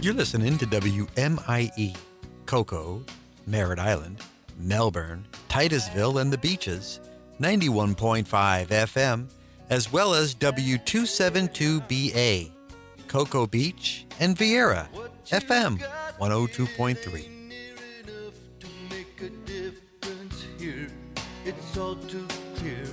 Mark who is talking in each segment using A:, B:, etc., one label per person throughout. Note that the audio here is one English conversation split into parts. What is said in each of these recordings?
A: You're listening to WMIE, Cocoa, Merritt Island, Melbourne, Titusville, and the Beaches, 91.5 FM, as well as W272BA, Cocoa Beach, and Vieira, FM 102.3.
B: It's all too clear.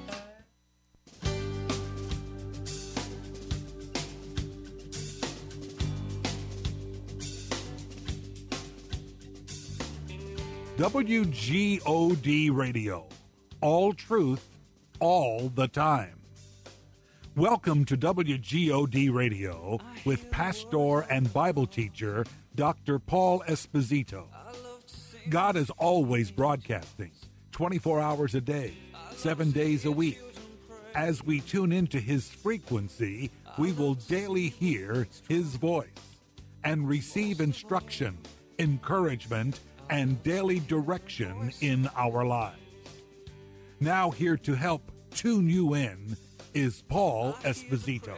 C: WGOD Radio. All truth, all the time. Welcome to WGOD Radio with pastor and Bible teacher Dr. Paul Esposito. God is always broadcasting 24 hours a day, 7 days a week. As we tune into his frequency, we will daily hear his voice and receive instruction, encouragement, and daily direction in our lives. Now here to help tune you in is Paul Esposito.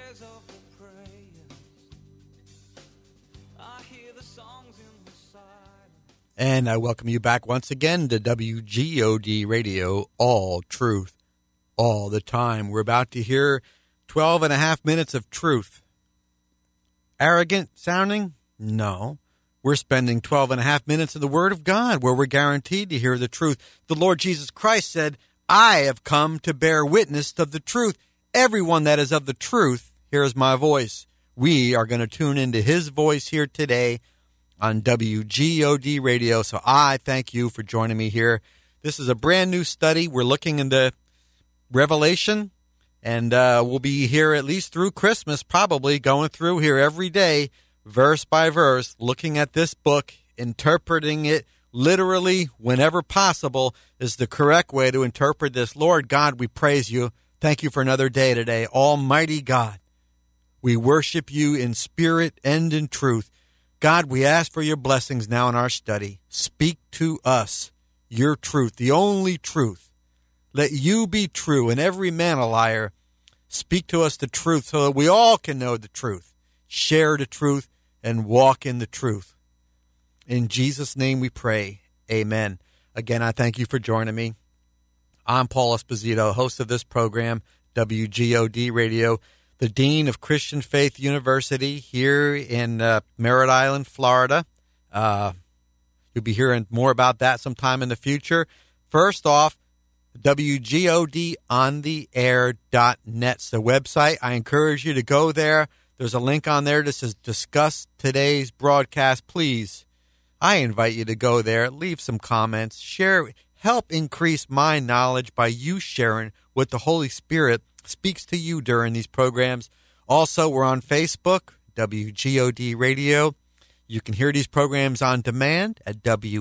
A: And I welcome you back once again to WGOD Radio, all truth, all the time. We're about to hear 12 and a half minutes of truth. Arrogant sounding? No. We're spending 12 and a half minutes of the Word of God where we're guaranteed to hear the truth. The Lord Jesus Christ said, I have come to bear witness of the truth. Everyone that is of the truth hears my voice. We are going to tune into his voice here today on WGOD Radio. So I thank you for joining me here. This is a brand new study. We're looking into Revelation, and we'll be here at least through Christmas, probably going through here every day, verse by verse, looking at this book, interpreting it literally whenever possible is the correct way to interpret this. Lord God, we praise you. Thank you for another day today. Almighty God, we worship you in spirit and in truth. God, we ask for your blessings now in our study. Speak to us your truth, the only truth. Let you be true and every man a liar. Speak to us the truth so that we all can know the truth, share the truth, and walk in the truth. In Jesus' name we pray. Amen. Again, I thank you for joining me. I'm Paul Esposito, host of this program, WGOD Radio, the Dean of Christian Faith University here in Merritt Island, Florida. You'll be hearing more about that sometime in the future. First off, WGODontheair.net's the website. I encourage you to go there. There's a link on there that says discuss today's broadcast. Please, I invite you to go there, leave some comments, share, help increase my knowledge by you sharing what the Holy Spirit speaks to you during these programs. Also, we're on Facebook, WGOD Radio. You can hear these programs on demand at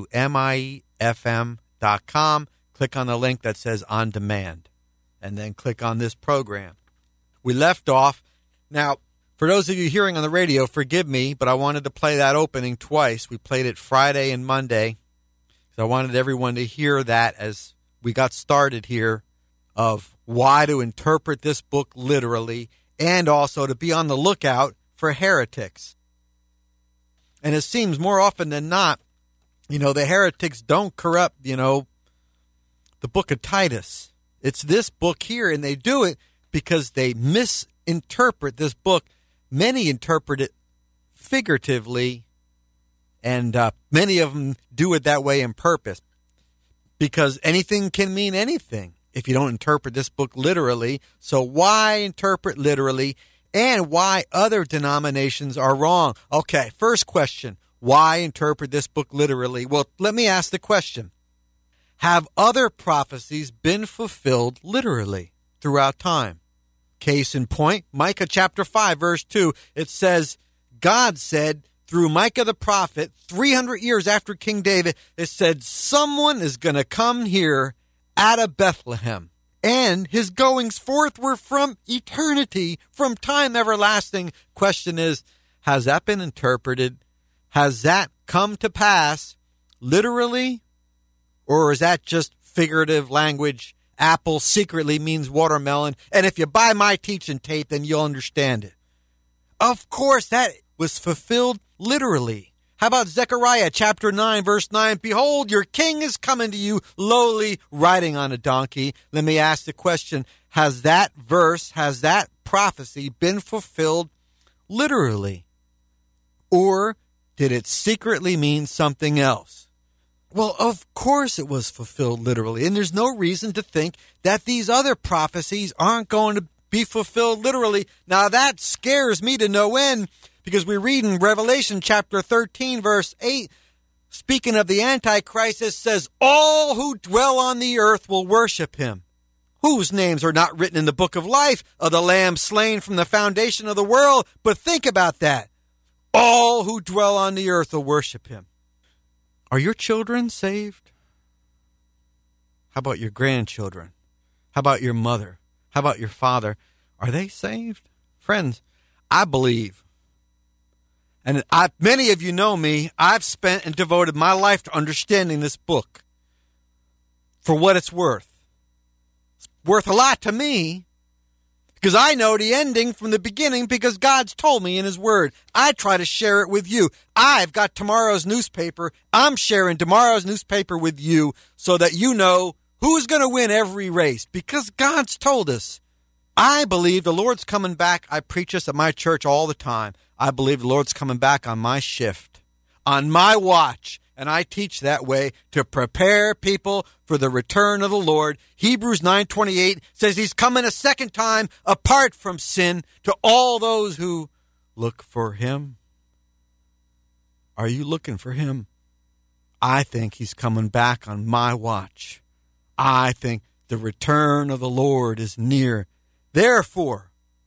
A: WMIEFM.com. Click on the link that says on demand, and then click on this program. We left off. Now, for those of you hearing on the radio, forgive me, but I wanted to play that opening twice. We played it Friday and Monday, so I wanted everyone to hear that as we got started here of why to interpret this book literally and also to be on the lookout for heretics. And it seems more often than not, the heretics don't corrupt, the book of Titus. It's this book here, and they do it because they misinterpret this book. Many interpret it figuratively, and many of them do it that way on purpose, because anything can mean anything if you don't interpret this book literally. So why interpret literally, and why other denominations are wrong? Okay, first question, why interpret this book literally? Well, let me ask the question. Have other prophecies been fulfilled literally throughout time? Case in point, Micah chapter 5, verse 2, it says, God said through Micah the prophet, 300 years after King David, it said, someone is going to come here out of Bethlehem. And his goings forth were from eternity, from time everlasting. Question is, has that been interpreted? Has that come to pass literally? Or is that just figurative language? Apple secretly means watermelon, and if you buy my teaching tape, then you'll understand it. Of course, that was fulfilled literally. How about Zechariah chapter 9, verse 9? Behold, your king is coming to you lowly, riding on a donkey. Let me ask the question, has that verse, has that prophecy been fulfilled literally? Or did it secretly mean something else? Well, of course it was fulfilled literally, and there's no reason to think that these other prophecies aren't going to be fulfilled literally. Now that scares me to no end, because we read in Revelation chapter 13, verse 8, speaking of the Antichrist, it says, all who dwell on the earth will worship him, whose names are not written in the book of life of the Lamb slain from the foundation of the world. But think about that. All who dwell on the earth will worship him. Are your children saved? How about your grandchildren? How about your mother? How about your father? Are they saved? Friends, I believe. And many of you know me. I've spent and devoted my life to understanding this book for what it's worth. It's worth a lot to me because I know the ending from the beginning because God's told me in his word. I try to share it with you. I've got tomorrow's newspaper. I'm sharing tomorrow's newspaper with you so that you know who's going to win every race because God's told us. I believe the Lord's coming back. I preach this at my church all the time. I believe the Lord's coming back on my shift, on my watch. And I teach that way to prepare people for the return of the Lord. Hebrews 9:28 says he's coming a second time apart from sin to all those who look for him. Are you looking for him? I think he's coming back on my watch. I think the return of the Lord is near. Therefore,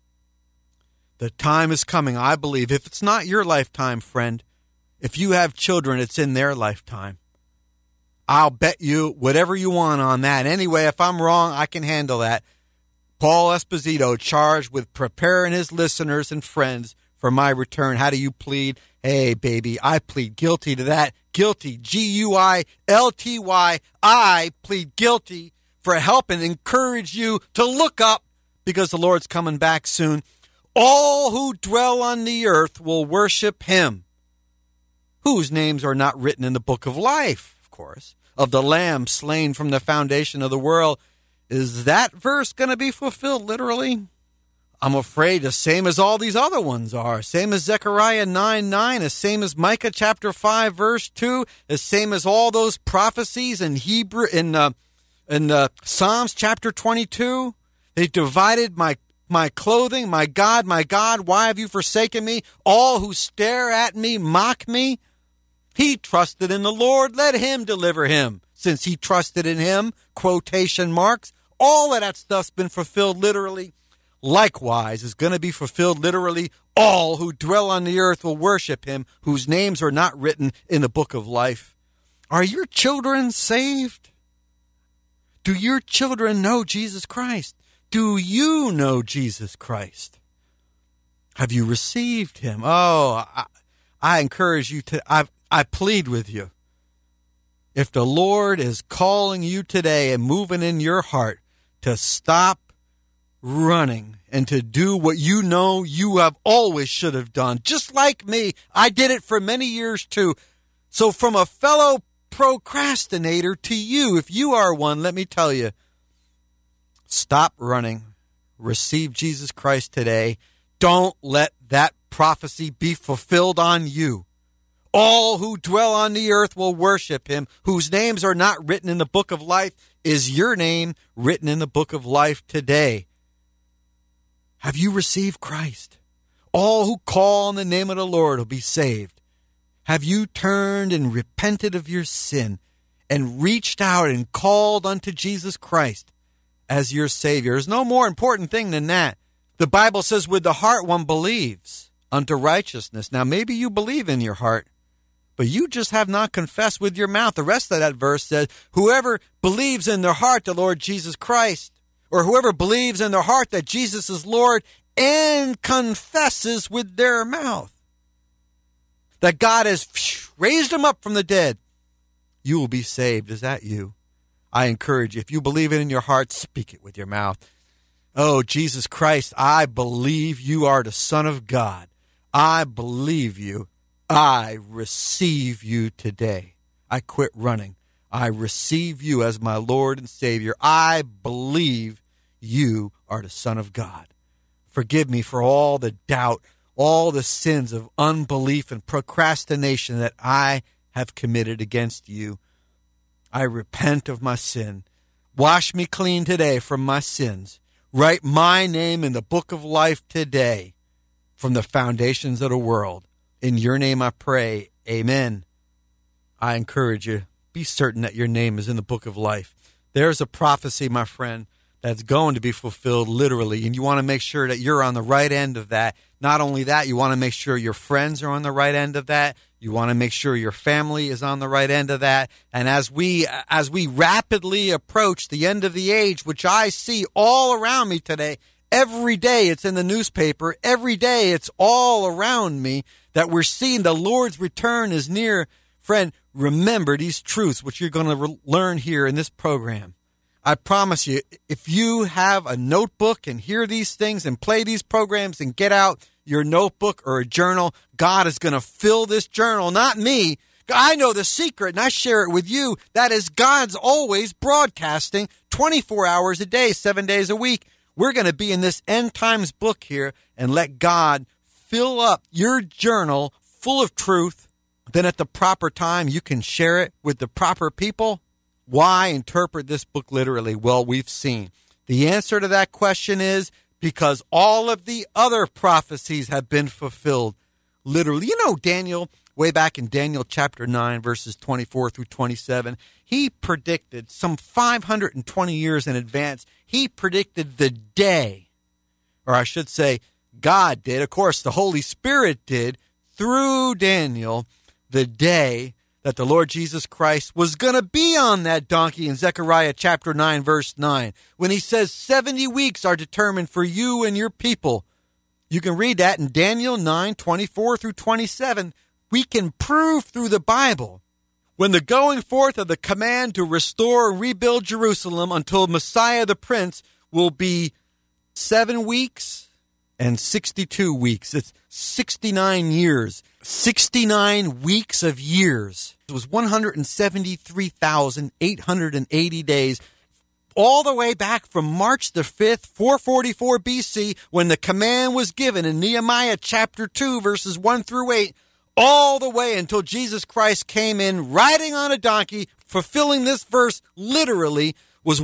A: the time is coming, I believe. If it's not your lifetime, friend, if you have children, it's in their lifetime. I'll bet you whatever you want on that. Anyway, if I'm wrong, I can handle that. Paul Esposito, charged with preparing his listeners and friends for my return. How do you plead? Hey, baby, I plead guilty to that. Guilty, G-U-I-L-T-Y. I plead guilty for helping encourage you to look up because the Lord's coming back soon. All who dwell on the earth will worship him, whose names are not written in the book of life, of course, of the Lamb slain from the foundation of the world. Is that verse going to be fulfilled literally? I'm afraid the same as all these other ones are. Same as Zechariah 9:9, the same as Micah chapter 5, verse 2, the same as all those prophecies in Hebrew in Psalms chapter 22. They divided my clothing, my God, why have you forsaken me? All who stare at me mock me. He trusted in the Lord, let him deliver him. Since he trusted in him, quotation marks, all of that stuff's been fulfilled literally. Likewise is going to be fulfilled literally. All who dwell on the earth will worship him, whose names are not written in the book of life. Are your children saved? Do your children know Jesus Christ? Do you know Jesus Christ? Have you received him? Oh, I encourage you to, I plead with you. If the Lord is calling you today and moving in your heart to stop running and to do what you know you have always should have done, just like me, I did it for many years too. So from a fellow procrastinator to you, if you are one, let me tell you, stop running. Receive Jesus Christ today. Don't let that prophecy be fulfilled on you. All who dwell on the earth will worship him, whose names are not written in the book of life. Is your name written in the book of life today? Have you received Christ? All who call on the name of the Lord will be saved. Have you turned and repented of your sin and reached out and called unto Jesus Christ as your Savior? There's no more important thing than that. The Bible says with the heart one believes unto righteousness. Now maybe you believe in your heart, but you just have not confessed with your mouth. The rest of that verse says, whoever believes in their heart the Lord Jesus Christ, or whoever believes in their heart that Jesus is Lord and confesses with their mouth that God has raised him up from the dead, you will be saved. Is that you? I encourage you, if you believe it in your heart, speak it with your mouth. Oh, Jesus Christ, I believe you are the Son of God. I believe you. I receive you today. I quit running. I receive you as my Lord and Savior. I believe you are the Son of God. Forgive me for all the doubt, all the sins of unbelief and procrastination that I have committed against you. I repent of my sin. Wash me clean today from my sins. Write my name in the book of life today from the foundations of the world. In your name I pray, amen. I encourage you, be certain that your name is in the book of life. There's a prophecy, my friend, that's going to be fulfilled literally, and you want to make sure that you're on the right end of that. Not only that, you want to make sure your friends are on the right end of that. You want to make sure your family is on the right end of that. And as we rapidly approach the end of the age, which I see all around me today, every day it's in the newspaper, every day it's all around me, that we're seeing the Lord's return is near. Friend, remember these truths, which you're going to learn here in this program. I promise you, if you have a notebook and hear these things and play these programs and get out your notebook or a journal, God is going to fill this journal, not me. I know the secret, and I share it with you. That is, God's always broadcasting 24 hours a day, 7 days a week. We're going to be in this end times book here and let God fill up your journal full of truth. Then at the proper time, you can share it with the proper people. Why interpret this book literally? Well, we've seen. The answer to that question is because all of the other prophecies have been fulfilled literally. You know, Daniel, way back in Daniel chapter 9, verses 24 through 27, he predicted some 520 years in advance. He predicted the day, or I should say God did. Of course, the Holy Spirit did through Daniel, the day that the Lord Jesus Christ was going to be on that donkey in Zechariah chapter 9, verse 9, when he says 70 weeks are determined for you and your people. You can read that in Daniel 9, 24 through 27. We can prove through the Bible when the going forth of the command to restore and rebuild Jerusalem until Messiah the Prince will be 7 weeks and 62 weeks. It's 69 years. 69 weeks of years. It was 173,880 days, all the way back from March the 5th, 444 BC, when the command was given in Nehemiah chapter 2, verses 1 through 8, all the way until Jesus Christ came in riding on a donkey, fulfilling this verse literally, was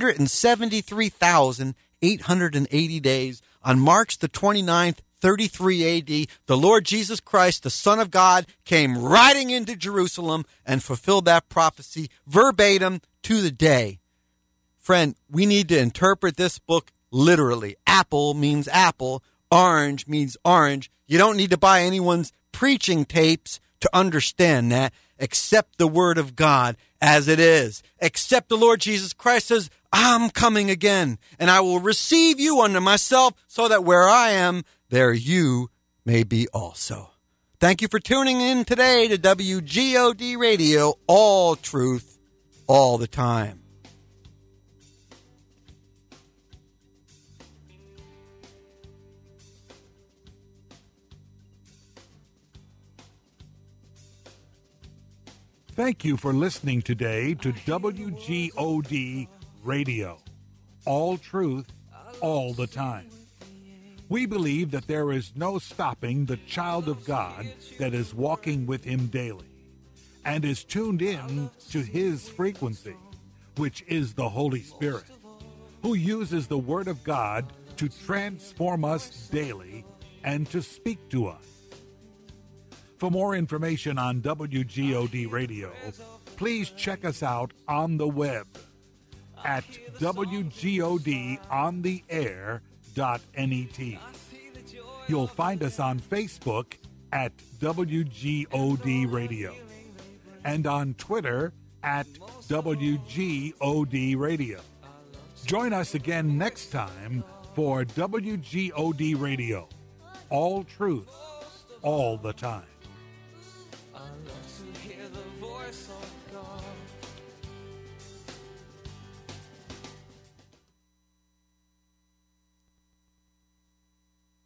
A: 173,880 days. On March the 29th, 33 AD, the Lord Jesus Christ, the Son of God, came riding into Jerusalem and fulfilled that prophecy verbatim to the day. Friend, we need to interpret this book literally. Apple means apple. Orange means orange. You don't need to buy anyone's preaching tapes to understand that. Accept the word of God as it is. Accept the Lord Jesus Christ says, I'm coming again, and I will receive you unto myself, so that where I am, there you may be also. Thank you for tuning in today to WGOD Radio, all truth, all the time.
C: Thank you for listening today to WGOD Radio. All truth, all the time. We believe that there is no stopping the child of God that is walking with him daily and is tuned in to his frequency, which is the Holy Spirit, who uses the Word of God to transform us daily and to speak to us. For more information on WGOD Radio, please check us out on the web at WGODontheair.net. You'll find us on Facebook at WGOD Radio and on Twitter at WGOD Radio. Join us again next time for WGOD Radio. All truth, all the time.